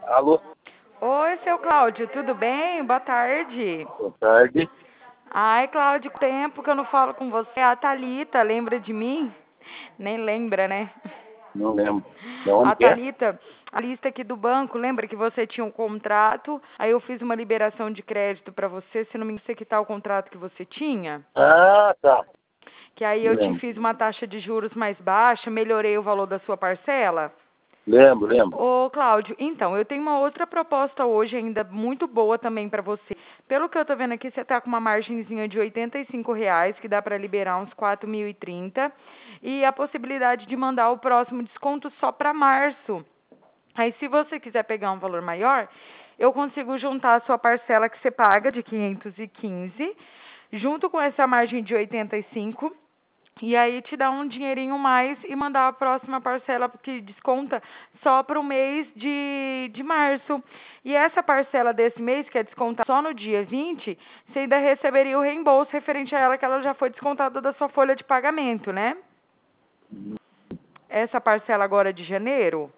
Alô? Oi, seu Cláudio, tudo bem? Boa tarde. Boa tarde. Ai, Cláudio, tempo que eu não falo com você. A Thalita, lembra de mim? Nem lembra, né? Não lembro. De onde A que é? Thalita, a lista aqui do banco, lembra que você tinha um contrato? Aí eu fiz uma liberação de crédito para você, se não me engano, você quitar o contrato que você tinha? Ah, tá. Que aí Me eu te lembro. fiz uma taxa de juros mais baixa, melhorei o valor da sua parcela? Lembro. Ô, Cláudio, então, eu tenho uma outra proposta hoje ainda muito boa também para você. Pelo que eu tô vendo aqui, você tá com uma margenzinha de R$ 85, que dá para liberar uns 4.030, e a possibilidade de mandar o próximo desconto só para março. Aí, se você quiser pegar um valor maior, eu consigo juntar a sua parcela que você paga de 515, junto com essa margem de 85, e aí te dá um dinheirinho mais e mandar a próxima parcela que desconta só para o mês de março. E essa parcela desse mês, que é descontada só no dia 20, você ainda receberia o reembolso referente a ela, que ela já foi descontada da sua folha de pagamento, né? Essa parcela agora de janeiro.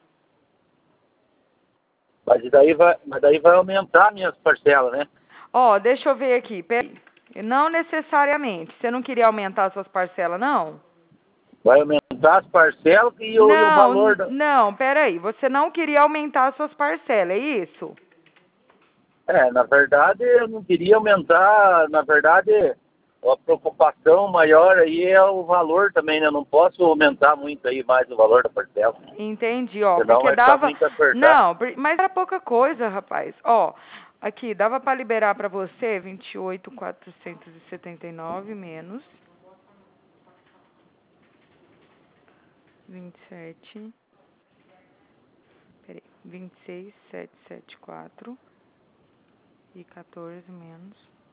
Mas daí vai aumentar minhas parcelas, né? Ó, deixa eu ver aqui, peraí. Não necessariamente. Você não queria aumentar suas parcelas, não? Vai aumentar as parcelas e o Não, valor da... não, peraí. Você não queria aumentar suas parcelas, é isso? Na verdade, eu não queria aumentar. Na verdade, a preocupação maior aí é o valor também, né? Eu não posso aumentar muito aí mais o valor da parcela. Entendi, ó, Senão porque vai ficar dava... muito apertado. Não, mas era pouca coisa, rapaz. Ó, aqui, dava para liberar para você 28.479 menos 27, peraí, 26.774 e 14 menos.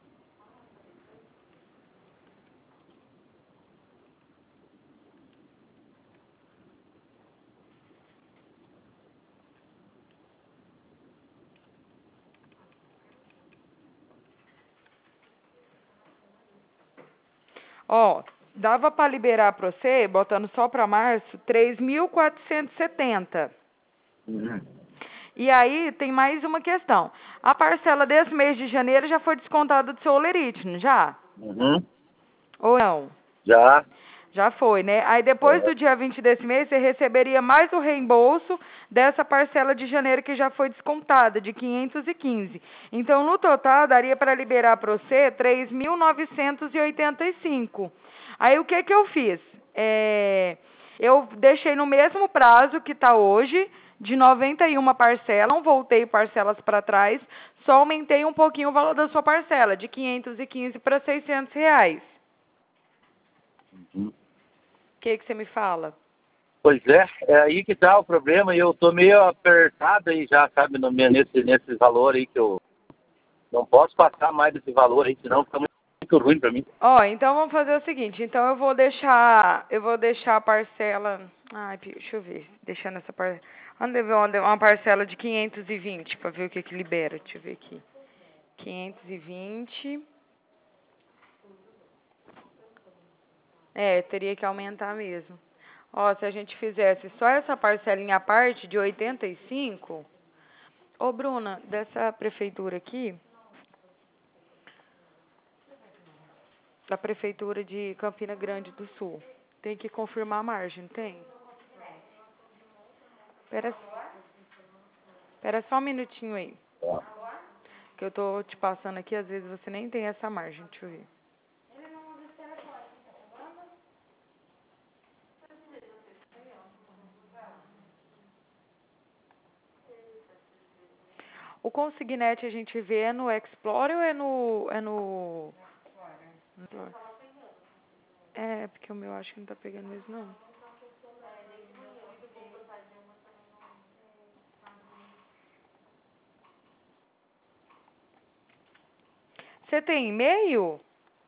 Ó, dava para liberar para você, botando só para março, 3.470. Uhum. E aí tem mais uma questão. A parcela desse mês de janeiro já foi descontada do seu olerite, não já? Uhum. Ou não? Já. Já foi, né? Aí depois É. do dia 20 desse mês, você receberia mais o reembolso dessa parcela de janeiro que já foi descontada, de 515. Então, no total, daria para liberar para você 3.985. Aí, o que que eu fiz? Eu deixei no mesmo prazo que está hoje, de 91 parcelas, não voltei parcelas para trás, só aumentei um pouquinho o valor da sua parcela, de 515 para R$ 600. Uhum. O que que você me fala? Pois é aí que tá o problema, e eu tô meio apertado aí já, sabe, nesse valor aí que eu não posso passar mais desse valor aí, senão fica muito ruim pra mim. Ó, então vamos fazer o seguinte, então eu vou deixar a parcela, ai, deixa eu ver, deixando essa parcela, uma parcela de 520 para ver o que que libera, deixa eu ver aqui. 520, teria que aumentar mesmo. Ó, se a gente fizesse só essa parcelinha à parte de 85, ô Bruna, dessa prefeitura aqui, da prefeitura de Campina Grande do Sul, tem que confirmar a margem, tem? Pera, pera só um minutinho aí. Tá. Que eu tô te passando aqui, às vezes você nem tem essa margem, deixa eu ver. O consignete a gente vê no Explorer ou é no... É, porque o meu acho que não tá pegando mesmo, não. Você tem e-mail?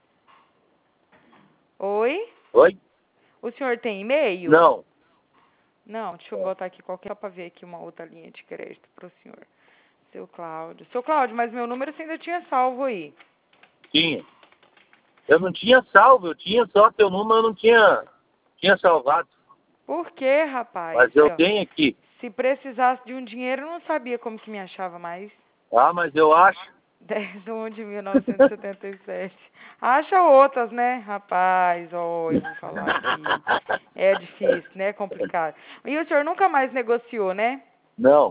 Oi? Oi? O senhor tem e-mail? Não. Não, deixa eu botar aqui qualquer, só pra ver aqui uma outra linha de crédito pro senhor. Seu Cláudio. Seu Cláudio, mas meu número você ainda tinha salvo aí. Tinha. Eu não tinha salvo, eu tinha só teu número, eu não tinha salvado. Por quê, rapaz? Mas eu Ó, tenho aqui. Se precisasse de um dinheiro, eu não sabia como que me achava mais. Ah, mas eu acho. 10/1 de 1977. Acha outras, né? Rapaz, ó, eu vou falar aqui. É difícil, né? É complicado. E o senhor nunca mais negociou, né? Não.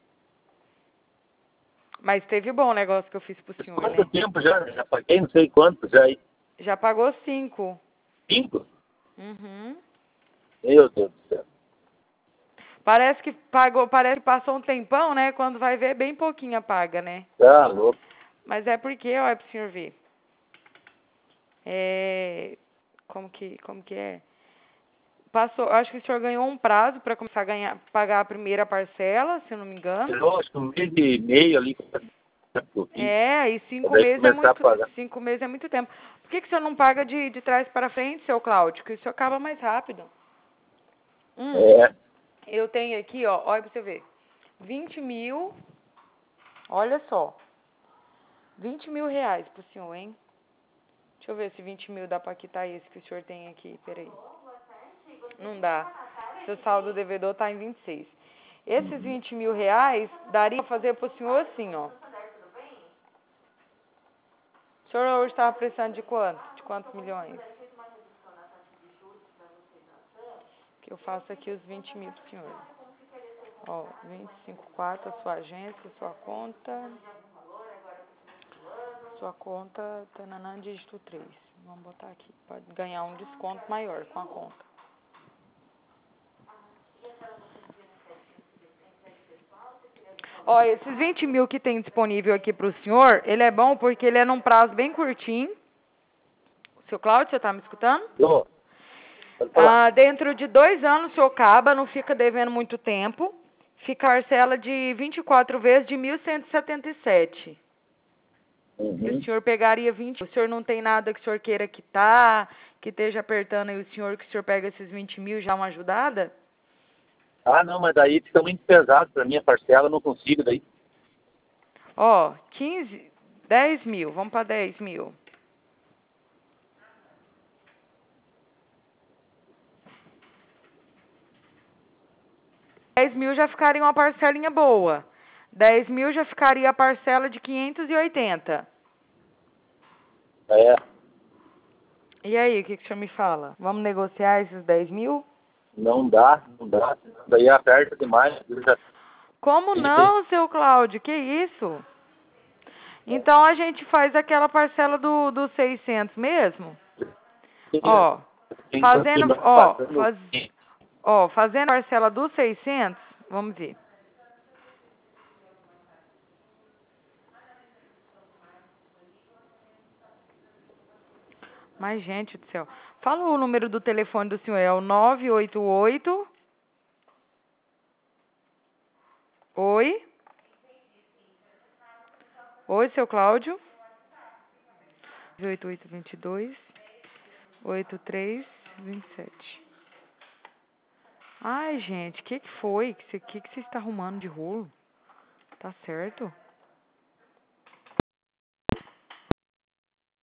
Mas teve bom o negócio que eu fiz pro senhor, Quanto né? tempo já? Já paguei não sei quanto já aí. Já pagou 5. 5? Uhum. Meu Deus do céu. Parece que pagou, parece que passou um tempão, né? Quando vai ver, bem pouquinho paga, né? Tá louco. Mas é porque, olha pro senhor ver. Como que é? Passou, acho que o senhor ganhou um prazo para começar a pagar a primeira parcela, se eu não me engano. Eu acho que um mês e meio ali. E 5 meses é Começar a muito, pagar. 5 meses é muito tempo. Por que o senhor não paga de trás para frente, seu Cláudio? Que isso acaba mais rápido. É. Eu tenho aqui, ó, olha pra você ver. 20 mil, olha só. 20 mil reais pro senhor, hein? Deixa eu ver se 20 mil dá pra quitar esse que o senhor tem aqui, peraí. Não dá. Seu saldo devedor tá em 26. Esses 20 mil reais daria pra fazer pro senhor assim, ó. O senhor hoje estava precisando de quanto? De quantos milhões? Que eu faço aqui os 20 mil pro senhor. Ó, 25,4, a sua agência, sua conta. Sua conta, tananã, dígito 3. Vamos botar aqui. Pode ganhar um desconto maior com a conta. Ó, esses 20 mil que tem disponível aqui pro senhor, ele é bom porque ele é num prazo bem curtinho. Seu Cláudio, você tá me escutando? Tô. Pode falar. Dentro de 2 anos o senhor acaba, não fica devendo muito tempo. Fica a parcela de 24 vezes de 1.177. E o senhor pegaria 20, o senhor não tem nada que o senhor queira quitar, que esteja apertando aí o senhor, que o senhor pega esses 20 mil já uma ajudada? Ah, não, mas daí fica muito pesado pra minha parcela, eu não consigo daí. Ó, 10 mil, vamos para 10 mil. R$10.000 já ficaria uma parcelinha boa. 10 mil já ficaria a parcela de 580. É. E aí, o que o senhor me fala? Vamos negociar esses 10 mil? Não dá. Daí aperta demais. Eu já Como não, seu Cláudio? Que isso? Então a gente faz aquela parcela do 600 mesmo? Ó, tem que fazendo, continuar ó, pagando. fazendo a parcela dos 600, vamos ver. Mas, gente do céu. Fala o número do telefone do senhor, é o 988. Oi? Oi, seu Cláudio? 8822 8327. Ai, gente, que foi? Que você está arrumando de rolo? Tá certo?